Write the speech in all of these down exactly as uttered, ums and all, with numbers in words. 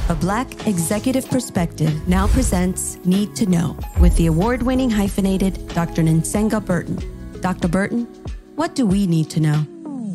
A Black Executive Perspective now presents Need to Know with the award-winning hyphenated Doctor Nsenga Burton. Doctor Burton, what do we need to know?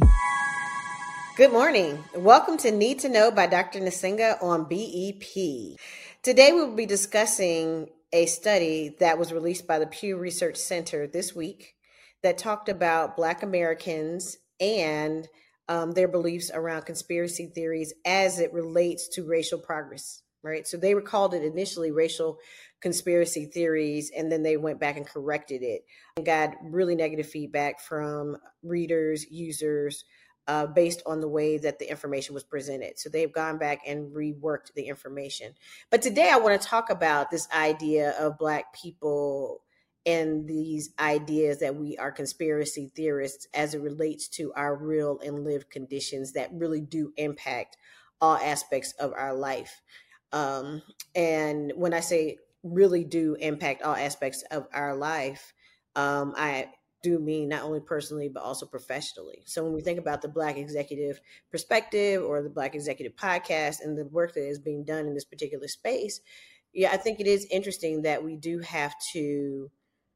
Good morning. Welcome to Need to Know by Doctor Nsenga on B E P. Today we will be discussing a study that was released by the Pew Research Center this week that talked about Black Americans and um, their beliefs around conspiracy theories as it relates to racial progress, right? So they were called it initially racial conspiracy theories, and then they went back and corrected it and got really negative feedback from readers, users, uh, based on the way that the information was presented. So they've gone back and reworked the information. But today I want to talk about this idea of Black people and these ideas that we are conspiracy theorists as it relates to our real and lived conditions that really do impact all aspects of our life. Um, and when I say really do impact all aspects of our life, um, I do mean not only personally, but also professionally. So when we think about the Black Executive Perspective or the Black Executive Podcast and the work that is being done in this particular space, yeah, I think it is interesting that we do have to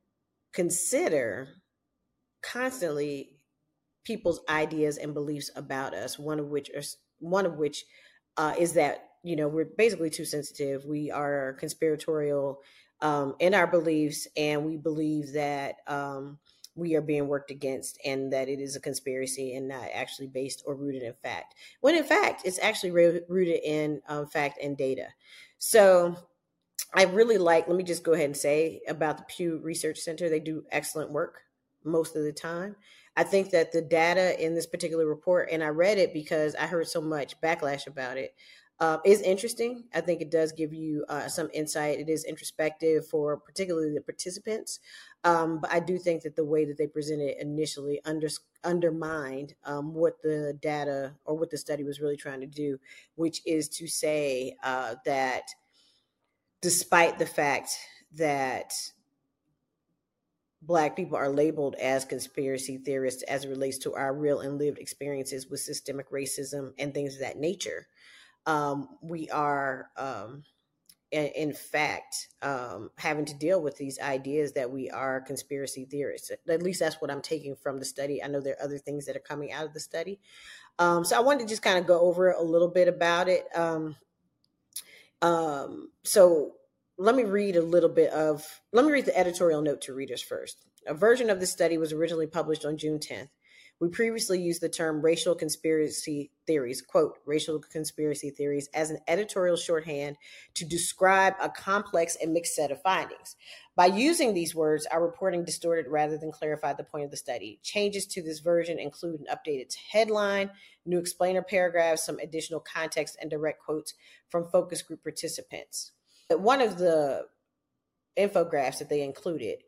consider constantly people's ideas and beliefs about us. One of which are one of which uh, is that, you know, we're basically too sensitive. We are conspiratorial um, in our beliefs, and we believe that um, we are being worked against and that it is a conspiracy and not actually based or rooted in fact. When in fact, it's actually re- rooted in um, fact and data. So I really like, let me just go ahead and say about the Pew Research Center, they do excellent work most of the time. I think that the data in this particular report, and I read it because I heard so much backlash about it, uh, is interesting. I think it does give you uh, some insight. It is introspective for particularly the participants. Um, but I do think that the way that they presented it initially under, undermined um, what the data or what the study was really trying to do, which is to say uh, that despite the fact that Black people are labeled as conspiracy theorists as it relates to our real and lived experiences with systemic racism and things of that nature, um, we are, um, in, in fact, um, having to deal with these ideas that we are conspiracy theorists. At least that's what I'm taking from the study. I know there are other things that are coming out of the study. Um, so I wanted to just kind of go over a little bit about it. Um, um, so Let me read a little bit of, let me read the editorial note to readers first. A version of the study was originally published on June tenth. We previously used the term racial conspiracy theories, quote, racial conspiracy theories, as an editorial shorthand to describe a complex and mixed set of findings. By using these words, our reporting distorted rather than clarified the point of the study. Changes to this version include an updated headline, new explainer paragraphs, some additional context, and direct quotes from focus group participants. One of the infographics that they included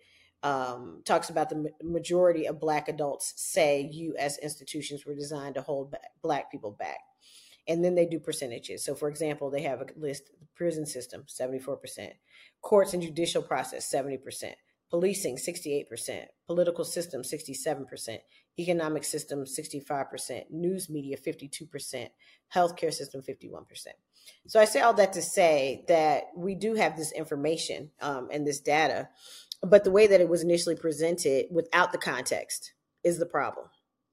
um, talks about the majority of Black adults say U S institutions were designed to hold back, Black people back. And then they do percentages. So, for example, they have a list: the prison system, seventy-four percent, courts and judicial process, seventy percent, policing, sixty-eight percent, political system, sixty-seven percent, economic system, sixty-five percent, news media, fifty-two percent, healthcare system, fifty-one percent. So I say all that to say that we do have this information um, and this data, but the way that it was initially presented without the context is the problem.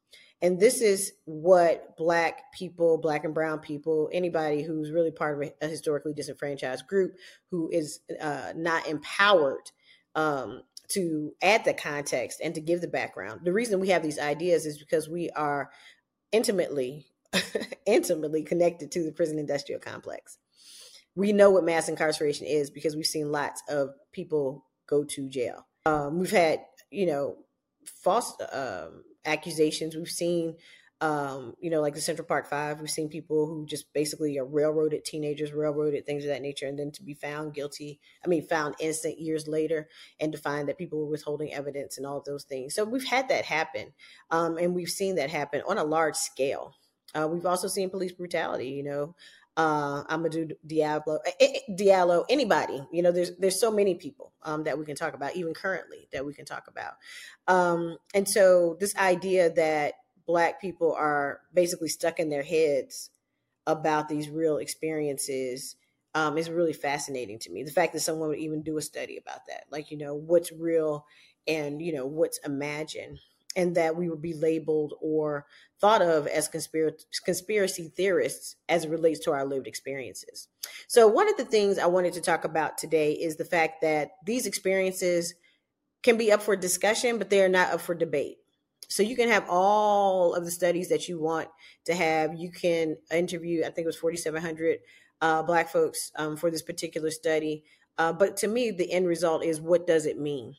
And this is what Black people, Black and brown people, anybody who's really part of a historically disenfranchised group who is uh, not empowered um, to add the context and to give the background. The reason we have these ideas is because we are intimately, intimately connected to the prison industrial complex. We know what mass incarceration is because we've seen lots of people go to jail. Um, we've had, you know, false um, accusations. We've seen, um, you know, like the Central Park Five. We've seen people who just basically are railroaded, teenagers, railroaded, things of that nature, and then to be found guilty, I mean, found innocent years later, and to find that people were withholding evidence and all of those things. So we've had that happen, um, and we've seen that happen on a large scale. Uh, we've also seen police brutality, you know, uh, Amadou Diallo, Diallo, anybody, you know, there's, there's so many people um, that we can talk about, even currently that we can talk about. Um, and so this idea that Black people are basically stuck in their heads about these real experiences um, is really fascinating to me. The fact that someone would even do a study about that, like, you know, what's real and, you know, what's imagined, and that we would be labeled or thought of as conspiracy conspiracy theorists as it relates to our lived experiences. So one of the things I wanted to talk about today is the fact that these experiences can be up for discussion, but they are not up for debate. So you can have all of the studies that you want to have. You can interview, I think it was forty-seven hundred uh, Black folks um, for this particular study. Uh, but to me, the end result is, what does it mean?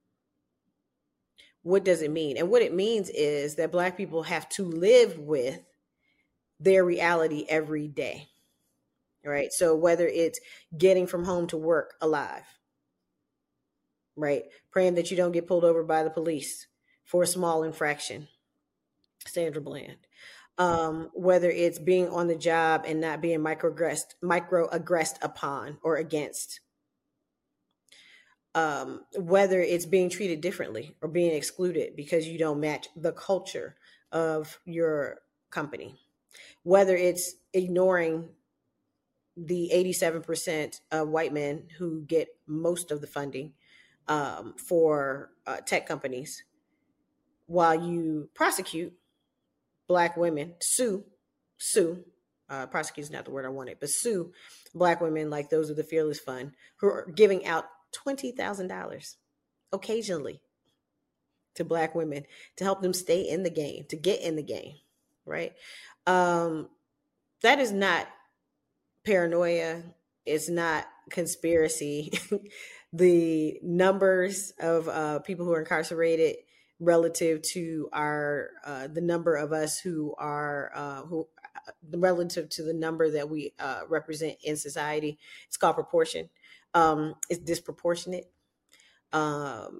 What does it mean? And what it means is that Black people have to live with their reality every day, right? So whether it's getting from home to work alive, right? Praying that you don't get pulled over by the police for a small infraction, Sandra Bland. Um, whether it's being on the job and not being microaggressed, microaggressed upon or against. Um, whether it's being treated differently or being excluded because you don't match the culture of your company. Whether it's ignoring the eighty-seven percent of white men who get most of the funding um, for uh, tech companies, while you prosecute Black women, sue, sue, uh, prosecute is not the word I wanted, but sue Black women like those of the Fearless Fund who are giving out twenty thousand dollars occasionally to Black women to help them stay in the game, to get in the game, right? Um, that is not paranoia. It's not conspiracy. The numbers of uh, people who are incarcerated relative to our uh, the number of us who are uh, who uh, relative to the number that we uh, represent in society, it's called proportion. Um, it's disproportionate. Um,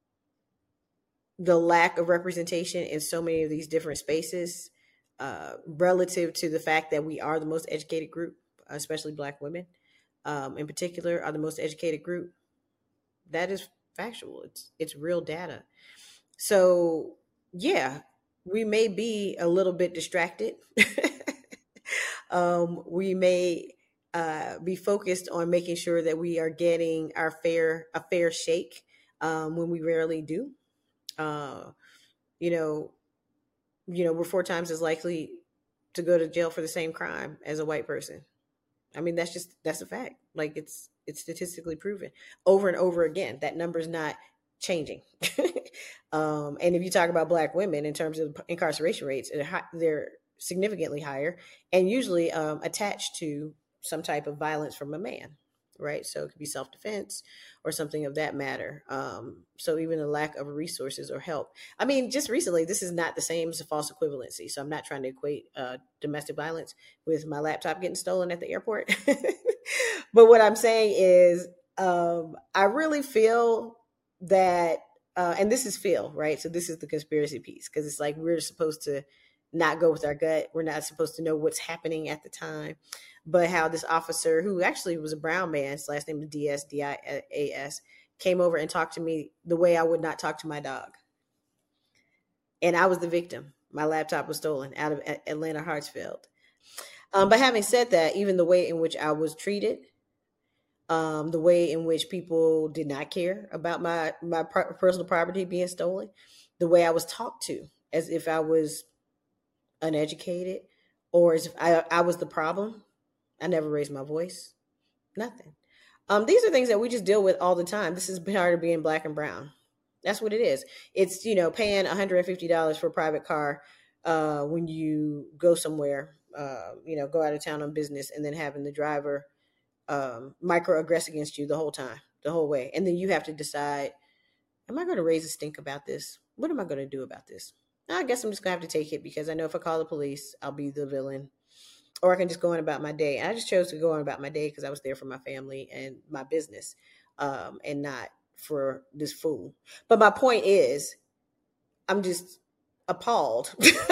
the lack of representation in so many of these different spaces, uh, relative to the fact that we are the most educated group, especially Black women um, in particular, are the most educated group. That is factual. It's it's real data. So yeah, we may be a little bit distracted. um, we may uh, be focused on making sure that we are getting our fair a fair shake um, when we rarely do. Uh, you know, you know, we're four times as likely to go to jail for the same crime as a white person. I mean, that's just that's a fact. Like it's it's statistically proven over and over again. That number's not changing. um, and if you talk about Black women in terms of incarceration rates, they're significantly higher and usually um, attached to some type of violence from a man, right? So it could be self-defense or something of that matter. Um, so even the lack of resources or help. I mean, just recently, this is not the same as a false equivalency. So I'm not trying to equate uh, domestic violence with my laptop getting stolen at the airport. But what I'm saying is um, I really feel that, uh, and this is feel, right? So this is the conspiracy piece, because it's like we're supposed to not go with our gut. We're not supposed to know what's happening at the time. But how this officer, who actually was a brown man, his last name was Diaz, D I A S, came over and talked to me the way I would not talk to my dog. And I was the victim. My laptop was stolen out of Atlanta Hartsfield. Um, but having said that, even the way in which I was treated, um, the way in which people did not care about my, my personal property being stolen, the way I was talked to as if I was uneducated or as if I, I was the problem. I never raised my voice, nothing. Um, these are things that we just deal with all the time. This is part of being Black and brown. That's what it is. It's, you know, paying one hundred fifty dollars for a private car uh, when you go somewhere, uh, you know, go out of town on business, and then having the driver um, microaggress against you the whole time, the whole way. And then you have to decide, am I going to raise a stink about this? What am I going to do about this? I guess I'm just going to have to take it, because I know if I call the police, I'll be the villain. Or I can just go on about my day. And I just chose to go on about my day because I was there for my family and my business, um, and not for this fool. But my point is, I'm just appalled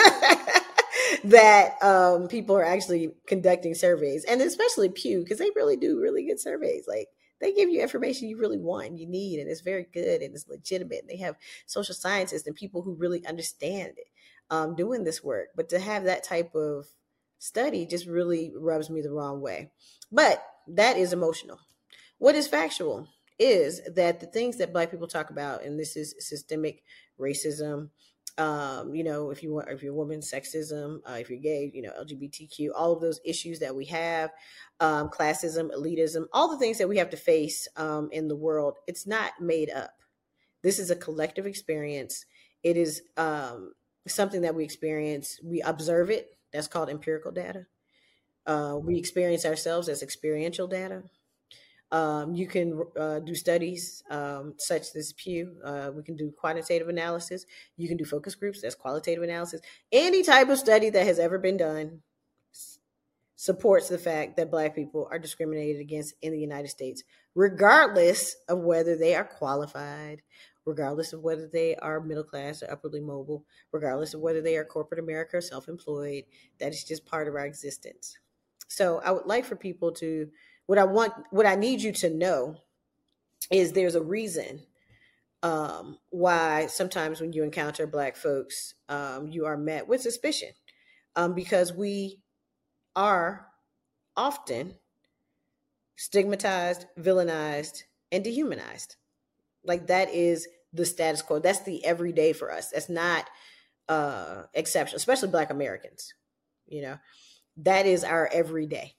that um, people are actually conducting surveys, and especially Pew, because they really do really good surveys. Like, they give you information you really want and you need, and it's very good and it's legitimate. And they have social scientists and people who really understand it um, doing this work. But to have that type of study just really rubs me the wrong way. But that is emotional. What is factual is that the things that Black people talk about, and this is systemic racism, um, you know, if you want, if you're a woman, sexism, uh, if you're gay, you know, L G B T Q, all of those issues that we have, um, classism, elitism, all the things that we have to face um, in the world, it's not made up. This is a collective experience. It is um, something that we experience. We observe it. That's called empirical data. Uh, we experience ourselves as experiential data. Um, you can uh, do studies um, such as Pew. Uh, we can do quantitative analysis. You can do focus groups. That's qualitative analysis. Any type of study that has ever been done supports the fact that Black people are discriminated against in the United States, regardless of whether they are qualified, regardless of whether they are middle class or upwardly mobile, regardless of whether they are corporate America or self-employed. That is just part of our existence. So I would like for people to, what I want, what I need you to know is there's a reason um, why sometimes when you encounter Black folks, um, you are met with suspicion um, because we are often stigmatized, villainized, and dehumanized. Like that is the status quo. That's the everyday for us. That's not uh, exceptional, especially Black Americans. You know, that is our everyday.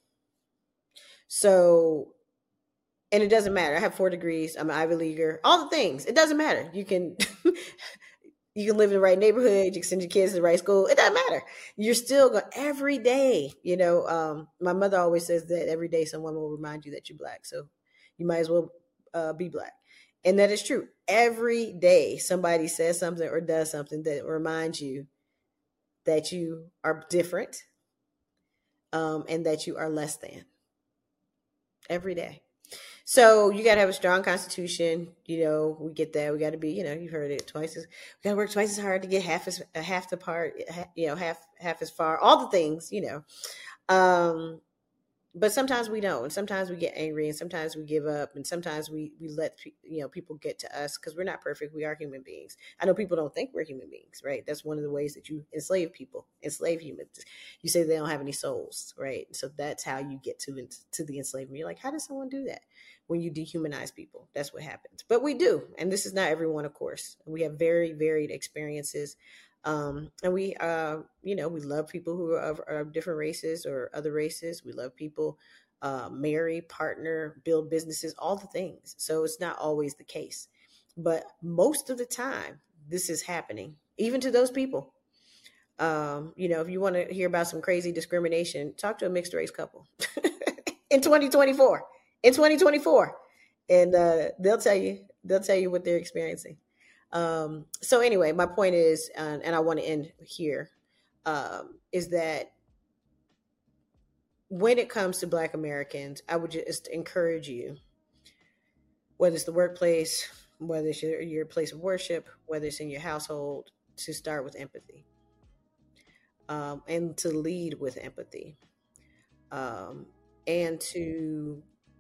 So, and it doesn't matter. I have four degrees. I'm an Ivy Leaguer. All the things. It doesn't matter. You can you can live in the right neighborhood. You can send your kids to the right school. It doesn't matter. You're still going every day. You know, um, my mother always says that every day someone will remind you that you're Black. So you might as well uh, be Black. And that is true. Every day somebody says something or does something that reminds you that you are different um, and that you are less than. Every day. So you got to have a strong constitution. You know, we get that. We got to be, you know, you've heard it twice as, we got to work twice as hard to get half as, uh, half the part, you know, half, half as far, all the things, you know. Um, but sometimes we don't. And sometimes we get angry and sometimes we give up and sometimes we, we let, you know, people get to us because we're not perfect. We are human beings. I know people don't think we're human beings, right? That's one of the ways that you enslave people, enslave humans. You say they don't have any souls, right? So that's how you get to, to the enslavement. You're like, how does someone do that? When you dehumanize people, that's what happens. But we do. And this is not everyone, of course. We have very varied experiences. Um, and we, uh, you know, we love people who are of, are of different races or other races. We love people, uh, marry, partner, build businesses, all the things. So it's not always the case. But most of the time, this is happening, even to those people. Um, you know, if you want to hear about some crazy discrimination, talk to a mixed race couple in twenty twenty-four. In twenty twenty-four, and uh, they'll tell you, they'll tell you what they're experiencing. Um, so anyway, my point is, uh, and I want to end here, um, is that when it comes to Black Americans, I would just encourage you, whether it's the workplace, whether it's your, your place of worship, whether it's in your household, to start with empathy um, and to lead with empathy um, and to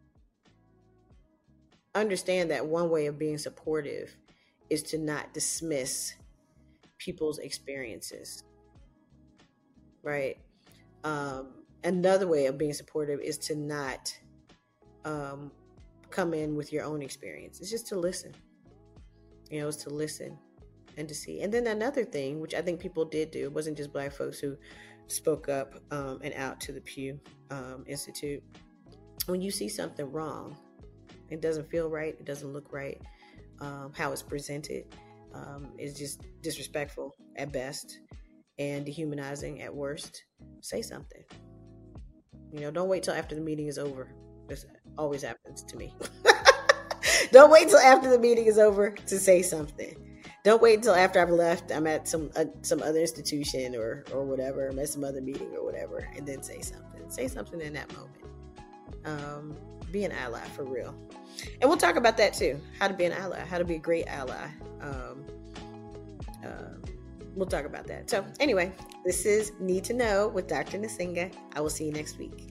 understand that one way of being supportive is to not dismiss people's experiences, right? Um, another way of being supportive is to not um, come in with your own experience. It's just to listen, you know, it's to listen and to see. And then another thing, which I think people did do, it wasn't just Black folks who spoke up um, and out to the Pew um, Institute. When you see something wrong, it doesn't feel right, it doesn't look right, um, how it's presented um, is just disrespectful at best and dehumanizing at worst, say something. You know, don't wait till after the meeting is over. This always happens to me. Don't wait till after the meeting is over to say something. Don't wait until after I've left, I'm at some uh, some other institution or or whatever, I'm at some other meeting or whatever, and then say something. Say something in that moment. Um, be an ally for real. And we'll talk about that too. How to be an ally, how to be a great ally. Um, uh, we'll talk about that. So anyway, this is Need to Know with Doctor Nsinga. I will see you next week.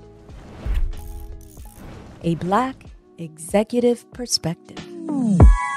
A Black Executive Perspective.